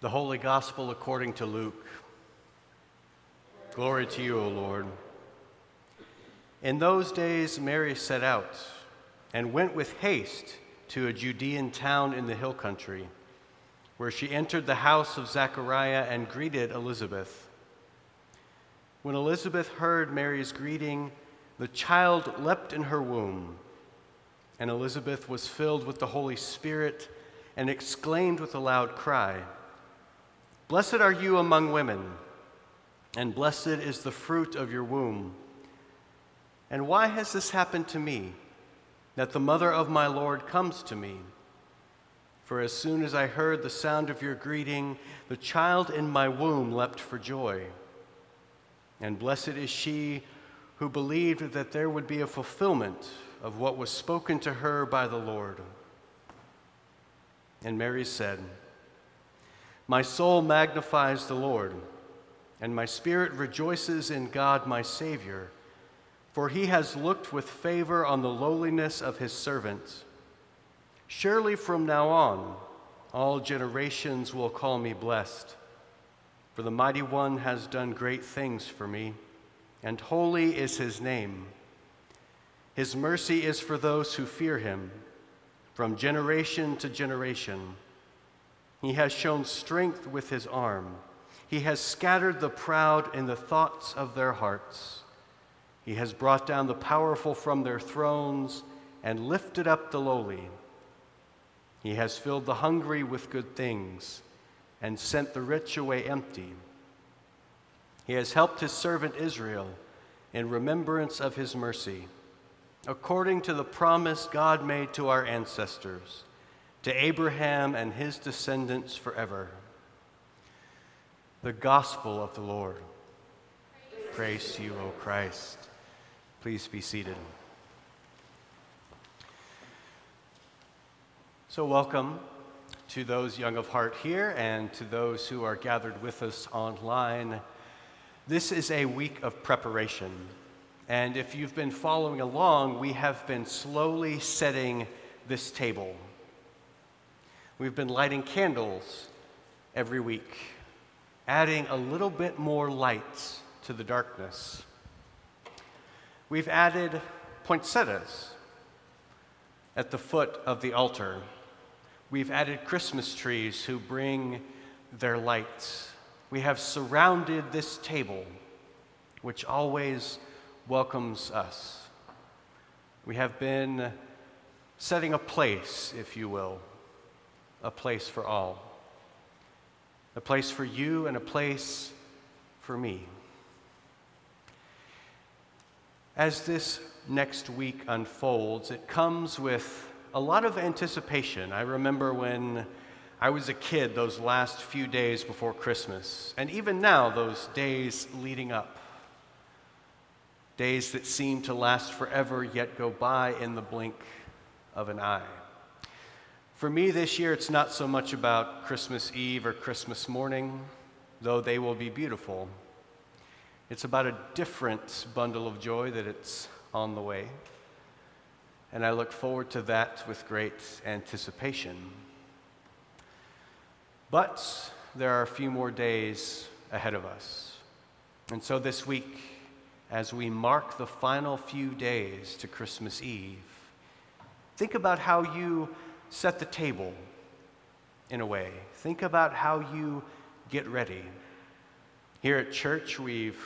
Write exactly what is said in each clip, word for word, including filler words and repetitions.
The Holy Gospel according to Luke. Glory to you, O Lord. In those days Mary set out and went with haste to a Judean town in the hill country, where she entered the house of Zechariah and greeted Elizabeth. When Elizabeth heard Mary's greeting, the child leapt in her womb, and Elizabeth was filled with the Holy Spirit and exclaimed with a loud cry, "Blessed are you among women, and blessed is the fruit of your womb. And why has this happened to me, that the mother of my Lord comes to me? For as soon as I heard the sound of your greeting, the child in my womb leapt for joy. And blessed is she who believed that there would be a fulfillment of what was spoken to her by the Lord." And Mary said, "My soul magnifies the Lord, and my spirit rejoices in God my Savior, for he has looked with favor on the lowliness of his servant. Surely from now on, all generations will call me blessed, for the Mighty One has done great things for me, and holy is his name. His mercy is for those who fear him, from generation to generation. He has shown strength with his arm. He has scattered the proud in the thoughts of their hearts. He has brought down the powerful from their thrones and lifted up the lowly. He has filled the hungry with good things and sent the rich away empty. He has helped his servant Israel in remembrance of his mercy, according to the promise God made to our ancestors, to Abraham and his descendants forever." The Gospel of the Lord. Praise, Praise to you, O Christ. Please be seated. So welcome to those young of heart here and to those who are gathered with us online. This is a week of preparation. And if you've been following along, we have been slowly setting this table. We've been lighting candles every week, adding a little bit more light to the darkness. We've added poinsettias at the foot of the altar. We've added Christmas trees who bring their light. We have surrounded this table, which always welcomes us. We have been setting a place, if you will, a place for all. A place for you and a place for me. As this next week unfolds, it comes with a lot of anticipation. I remember when I was a kid, those last few days before Christmas, and even now, those days leading up. Days that seem to last forever, yet go by in the blink of an eye. For me this year, it's not so much about Christmas Eve or Christmas morning, though they will be beautiful. It's about a different bundle of joy that it's on the way. And I look forward to that with great anticipation. But there are a few more days ahead of us. And so this week, as we mark the final few days to Christmas Eve, think about how you set the table in a way. Think about how you get ready. Here at church, we've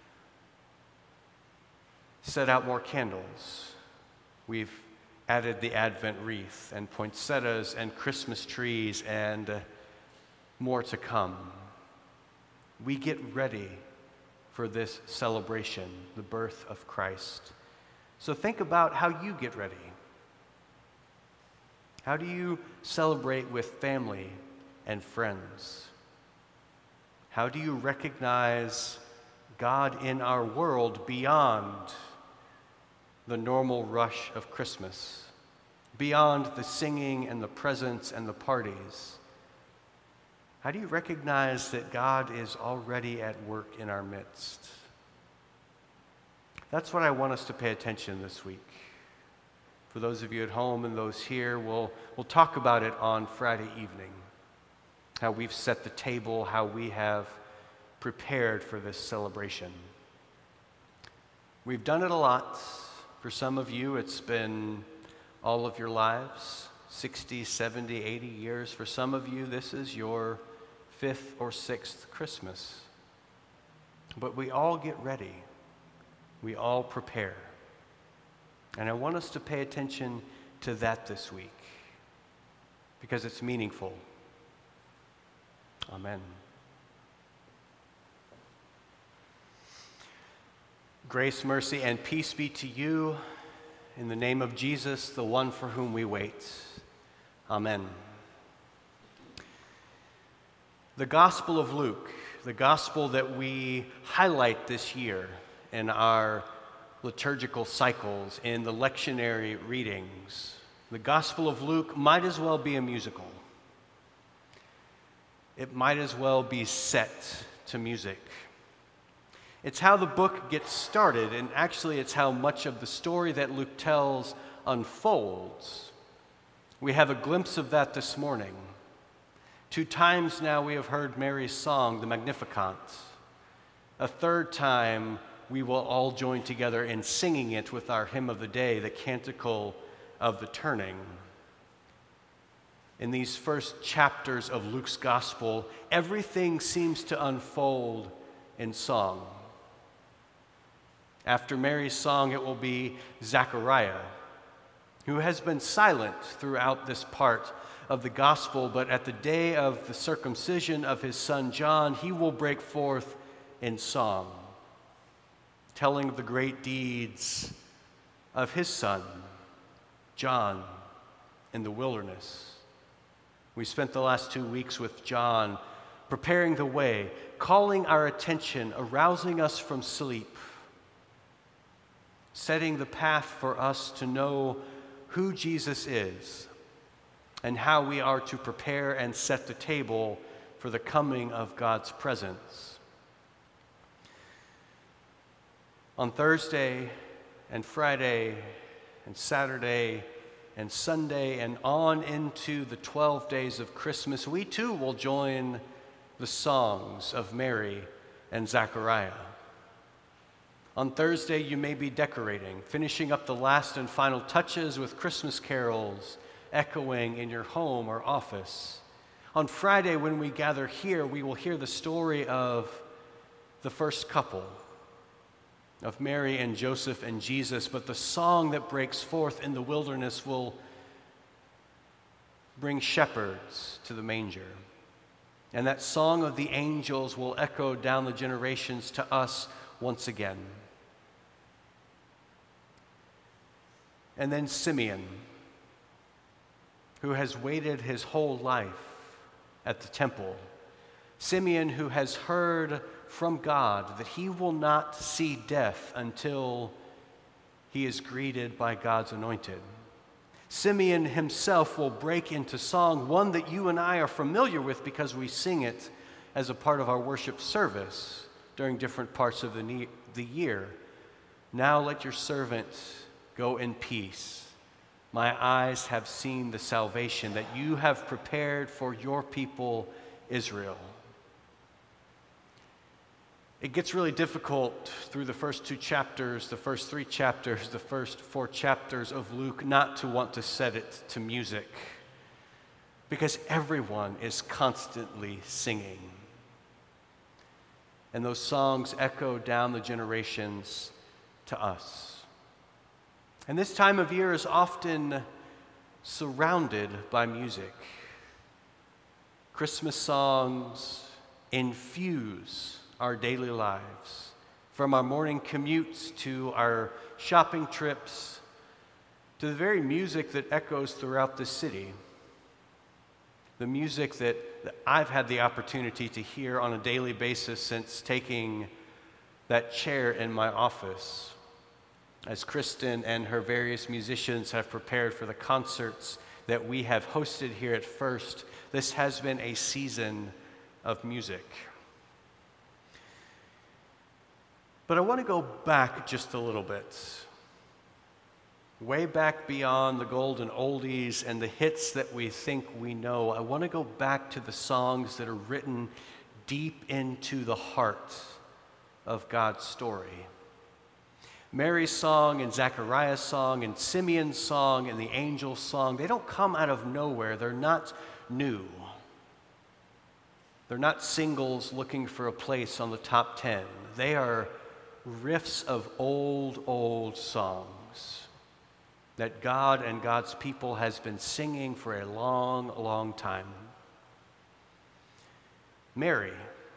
set out more candles. We've added the Advent wreath and poinsettias and Christmas trees and uh, more to come. We get ready for this celebration, the birth of Christ. So think about how you get ready. How do you celebrate with family and friends? How do you recognize God in our world beyond the normal rush of Christmas, beyond the singing and the presents and the parties? How do you recognize that God is already at work in our midst? That's what I want us to pay attention this week. For those of you at home and those here, we'll, we'll talk about it on Friday evening. how we've set the table, how we have prepared for this celebration. We've done it a lot. For some of you, it's been all of your lives, sixty, seventy, eighty years. For some of you, this is your fifth or sixth Christmas. But we all get ready. We all prepare. And I want us to pay attention to that this week because it's meaningful. Amen. Grace, mercy, and peace be to you in the name of Jesus, the one for whom we wait. Amen. The Gospel of Luke, the gospel that we highlight this year in our liturgical cycles, in the lectionary readings, the Gospel of Luke might as well be a musical. It might as well be set to music. It's how the book gets started, and actually it's how much of the story that Luke tells unfolds. We have a glimpse of that this morning. Two times now we have heard Mary's song, the Magnificat. A third time we will all join together in singing it with our hymn of the day, the Canticle of the Turning. In these first chapters of Luke's gospel, everything seems to unfold in song. After Mary's song, it will be Zechariah, who has been silent throughout this part of the gospel, but at the day of the circumcision of his son John, he will break forth in song, telling the great deeds of his son, John, in the wilderness. We spent the last two weeks with John preparing the way, calling our attention, arousing us from sleep, setting the path for us to know who Jesus is and how we are to prepare and set the table for the coming of God's presence. On Thursday and Friday and Saturday and Sunday and on into the twelve days of Christmas, we too will join the songs of Mary and Zechariah. On Thursday, you may be decorating, finishing up the last and final touches with Christmas carols echoing in your home or office. On Friday, when we gather here, we will hear the story of the first couple, of Mary and Joseph and Jesus, but the song that breaks forth in the wilderness will bring shepherds to the manger. And that song of the angels will echo down the generations to us once again. And then Simeon, who has waited his whole life at the temple. Simeon, who has heard from God that he will not see death until he is greeted by God's anointed. Simeon himself will break into song, one that you and I are familiar with because we sing it as a part of our worship service during different parts of the, ne- the year. Now let your servant go in peace. My eyes have seen the salvation that you have prepared for your people, Israel. It gets really difficult through the first two chapters, the first three chapters, the first four chapters of Luke, not to want to set it to music, because everyone is constantly singing. And those songs echo down the generations to us. And this time of year is often surrounded by music. Christmas songs infuse our daily lives, from our morning commutes to our shopping trips, to the very music that echoes throughout the city. The music that, that I've had the opportunity to hear on a daily basis since taking that chair in my office, as Kristen and her various musicians have prepared for the concerts that we have hosted here at First. This has been a season of music. But I want to go back just a little bit. way back beyond the golden oldies and the hits that we think we know, I want to go back to the songs that are written deep into the heart of God's story. Mary's song and Zechariah's song and Simeon's song and the angel's song, they don't come out of nowhere. They're not new. They're not singles looking for a place on the top ten. They are riffs of old, old songs that God and God's people has been singing for a long, long time. Mary,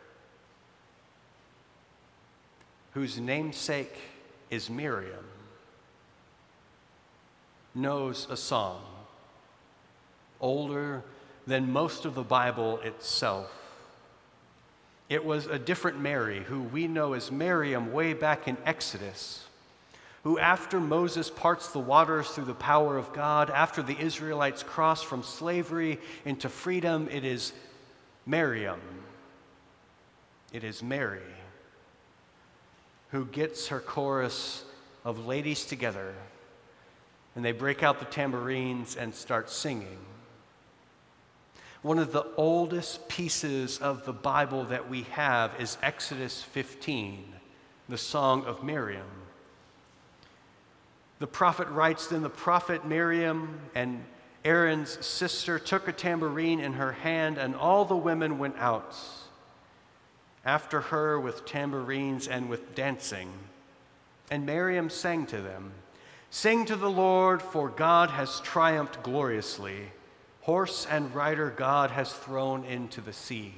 whose namesake is Miriam, knows a song older than most of the Bible itself. It was a different Mary, who we know as Miriam way back in Exodus, who after Moses parts the waters through the power of God, after the Israelites cross from slavery into freedom, it is Miriam, it is Mary, who gets her chorus of ladies together, and they break out the tambourines and start singing. One of the oldest pieces of the Bible that we have is Exodus fifteen, the Song of Miriam. The prophet writes, "Then the prophet Miriam and Aaron's sister took a tambourine in her hand, and all the women went out after her with tambourines and with dancing. And Miriam sang to them, 'Sing to the Lord, for God has triumphed gloriously. Horse and rider God has thrown into the sea.'"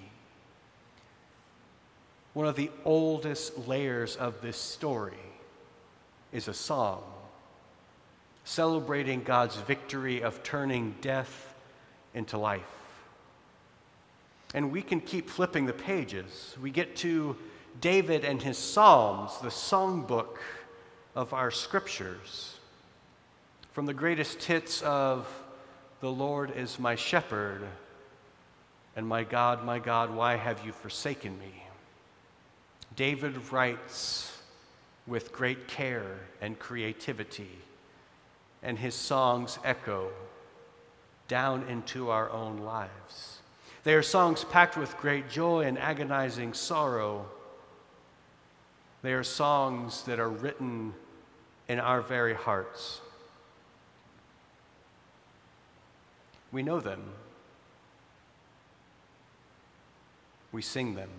One of the oldest layers of this story is a song celebrating God's victory of turning death into life. And we can keep flipping the pages. We get to David and his Psalms, the songbook of our scriptures. From the greatest hits of "The Lord is my shepherd," and "My God, my God, why have you forsaken me?" David writes with great care and creativity, and his songs echo down into our own lives. They are songs packed with great joy and agonizing sorrow. They are songs that are written in our very hearts. We know them. We sing them.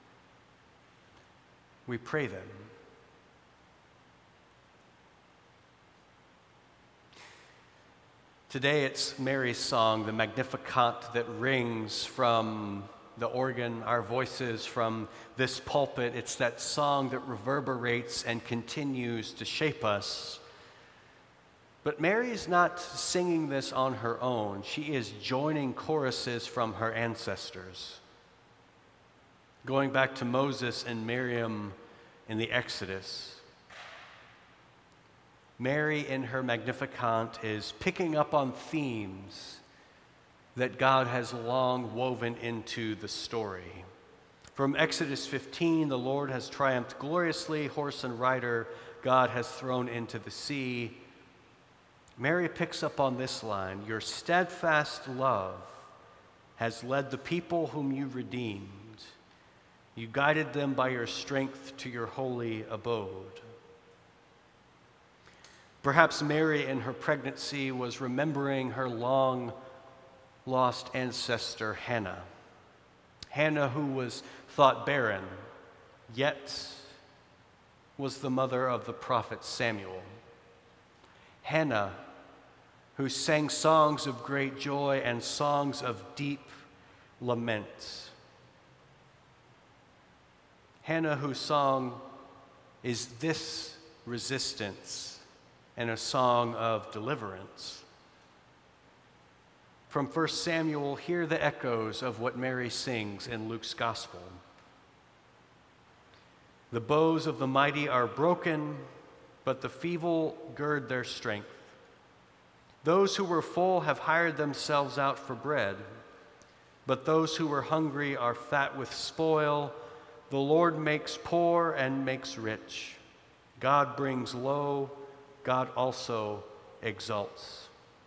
We pray them. Today it's Mary's song, the Magnificat, that rings from the organ, our voices from this pulpit. It's that song that reverberates and continues to shape us. But Mary's not singing this on her own. She is joining choruses from her ancestors, going back to Moses and Miriam in the Exodus. Mary, in her Magnificat, is picking up on themes that God has long woven into the story. From Exodus fifteen, the Lord has triumphed gloriously, horse and rider God has thrown into the sea. Mary picks up on this line: "Your steadfast love has led the people whom you redeemed. You guided them by your strength to your holy abode." Perhaps Mary in her pregnancy was remembering her long-lost ancestor Hannah. Hannah, who was thought barren, yet was the mother of the prophet Samuel. Hannah, who sang songs of great joy and songs of deep lament. Hannah, whose song is this resistance and a song of deliverance. From First Samuel, hear the echoes of what Mary sings in Luke's gospel. "The bows of the mighty are broken, but the feeble gird their strength. Those who were full have hired themselves out for bread, but those who were hungry are fat with spoil. The Lord makes poor and makes rich. God brings low, God also exalts.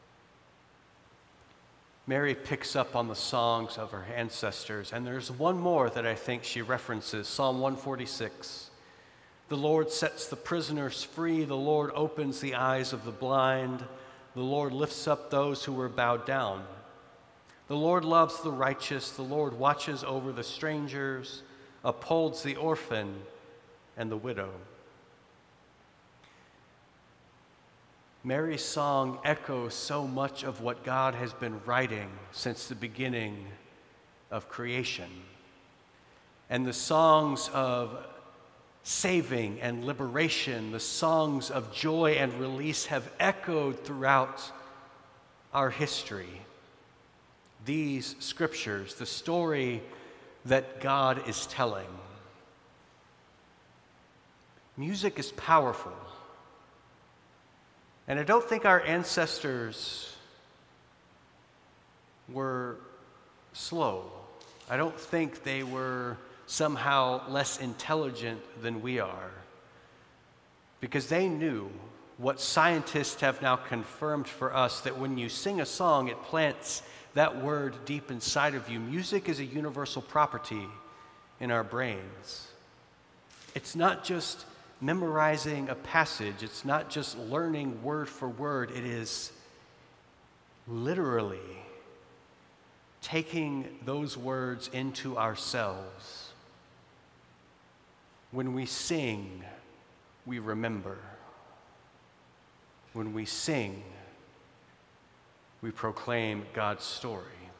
Mary picks up on the songs of her ancestors, and there's one more that I think she references, Psalm one forty-six. The Lord sets the prisoners free, the Lord opens the eyes of the blind, the Lord lifts up those who were bowed down. The Lord loves the righteous, the Lord watches over the strangers, upholds the orphan and the widow. Mary's song echoes so much of what God has been writing since the beginning of creation. And the songs of saving and liberation, the songs of joy and release have echoed throughout our history. These scriptures, the story that God is telling. Music is powerful. And I don't think our ancestors were slow. I don't think they were somehow less intelligent than we are, because they knew what scientists have now confirmed for us, that when you sing a song, it plants that word deep inside of you. Music is a universal property in our brains. It's not just memorizing a passage. It's not just learning word for word. It is literally taking those words into ourselves. When we sing, we remember. When we sing, we proclaim God's story.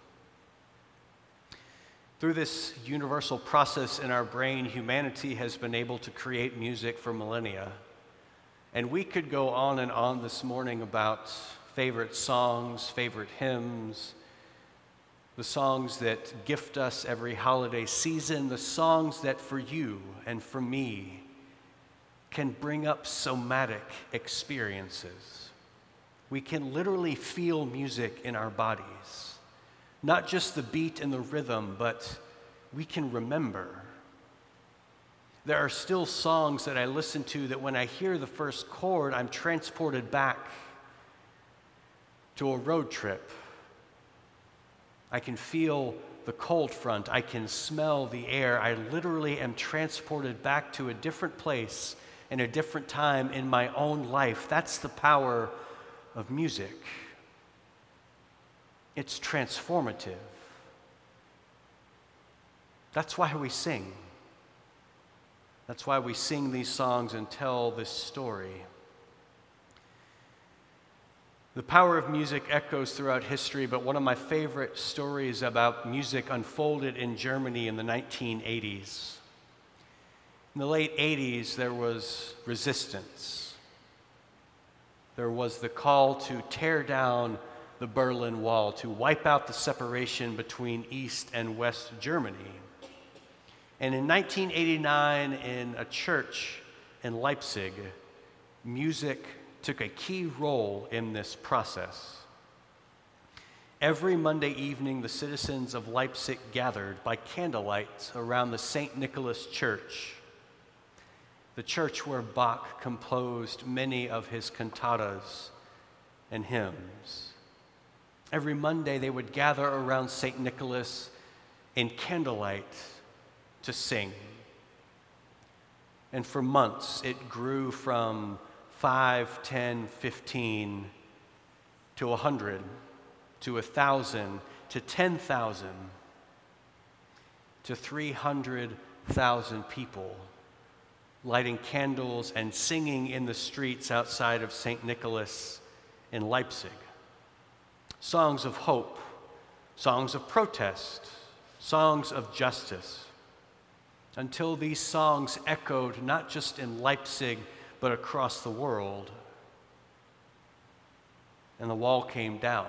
Through this universal process in our brain, humanity has been able to create music for millennia. And we could go on and on this morning about favorite songs, favorite hymns, the songs that gift us every holiday season, the songs that for you and for me can bring up somatic experiences. We can literally feel music in our bodies. Not just the beat and the rhythm, but we can remember. There are still songs that I listen to that when I hear the first chord, I'm transported back to a road trip. I can feel the cold front. I can smell the air. I literally am transported back to a different place and a different time in my own life. That's the power of music. It's transformative. That's why we sing. That's why we sing these songs and tell this story. The power of music echoes throughout history, but one of my favorite stories about music unfolded in Germany in the nineteen eighties. In the late eighties, there was resistance. There was the call to tear down the Berlin Wall, to wipe out the separation between East and West Germany. And in nineteen eighty-nine, in a church in Leipzig, music took a key role in this process. Every Monday evening, the citizens of Leipzig gathered by candlelight around the Saint Nicholas Church, the church where Bach composed many of his cantatas and hymns. Every Monday, they would gather around Saint Nicholas in candlelight to sing. And for months, it grew from five, ten, fifteen to a hundred, to a thousand, to ten thousand, to three hundred thousand people lighting candles and singing in the streets outside of Saint Nicholas in Leipzig. Songs of hope, songs of protest, songs of justice, until these songs echoed not just in Leipzig, but across the world. And the wall came down.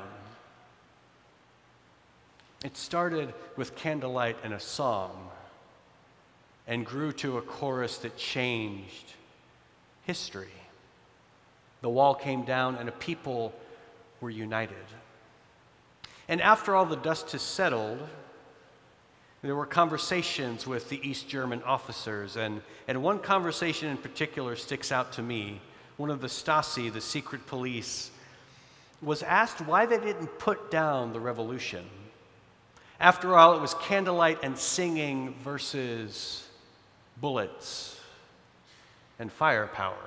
It started with candlelight and a song, and grew to a chorus that changed history. The wall came down and a people were united. And after all the dust has settled, there were conversations with the East German officers, and, and one conversation in particular sticks out to me. One of the Stasi, the secret police, was asked why they didn't put down the revolution. After all, it was candlelight and singing versus bullets and firepower.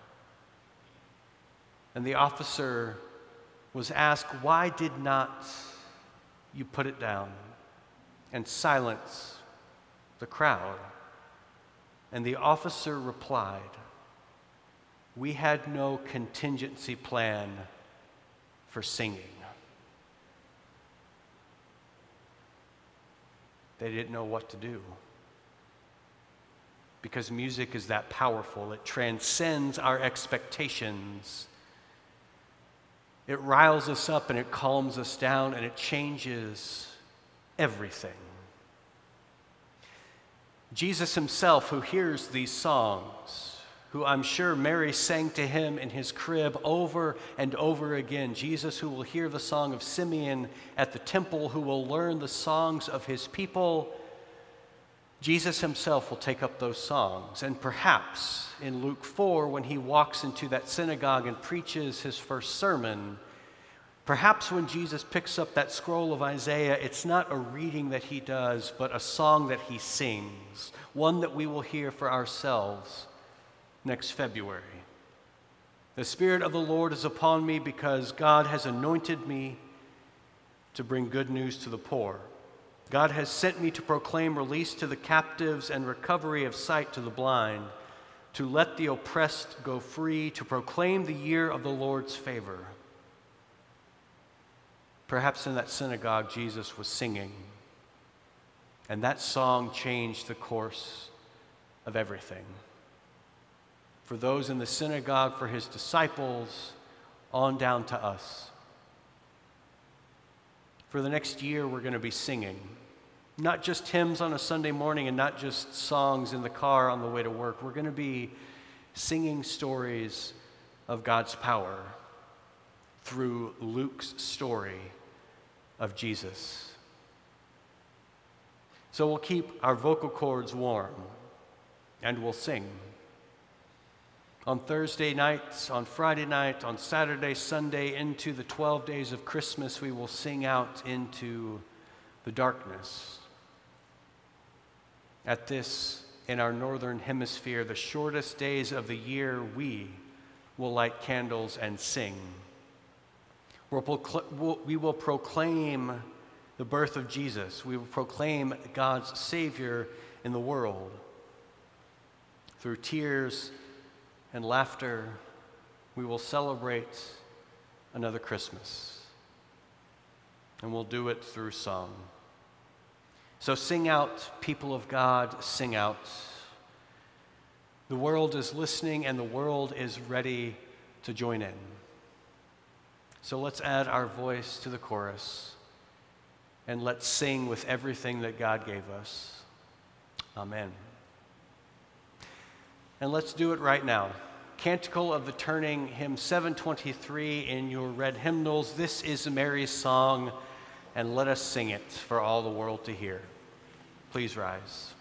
And the officer was asked, why did not you put it down and silence the crowd? And the officer replied, we had no contingency plan for singing. They didn't know what to do. Because music is that powerful. It transcends our expectations. It riles us up and it calms us down and it changes everything. Jesus himself, who hears these songs, who I'm sure Mary sang to him in his crib over and over again, Jesus who will hear the song of Simeon at the temple, who will learn the songs of his people, Jesus himself will take up those songs. And perhaps in Luke four, when he walks into that synagogue and preaches his first sermon, perhaps when Jesus picks up that scroll of Isaiah, it's not a reading that he does, but a song that he sings, one that we will hear for ourselves next February. The Spirit of the Lord is upon me because God has anointed me to bring good news to the poor. God has sent me to proclaim release to the captives and recovery of sight to the blind, to let the oppressed go free, to proclaim the year of the Lord's favor. Perhaps in that synagogue, Jesus was singing, and that song changed the course of everything. For those in the synagogue, for his disciples, on down to us. For the next year, we're going to be singing. Not just hymns on a Sunday morning and not just songs in the car on the way to work. We're going to be singing stories of God's power through Luke's story of Jesus. So we'll keep our vocal cords warm and we'll sing. On Thursday nights, on Friday night, on Saturday, Sunday, into the twelve days of Christmas, we will sing out into the darkness. At this, in our northern hemisphere, the shortest days of the year, we will light candles and sing. We'll procl- we will proclaim the birth of Jesus. We will proclaim God's Savior in the world. Through tears and laughter, we will celebrate another Christmas. And we'll do it through song. So sing out, people of God, sing out. The world is listening and the world is ready to join in. So let's add our voice to the chorus and let's sing with everything that God gave us. Amen. And let's do it right now. Canticle of the Turning, hymn seven twenty-three in your red hymnals. This is Mary's song, and let us sing it for all the world to hear. Please rise.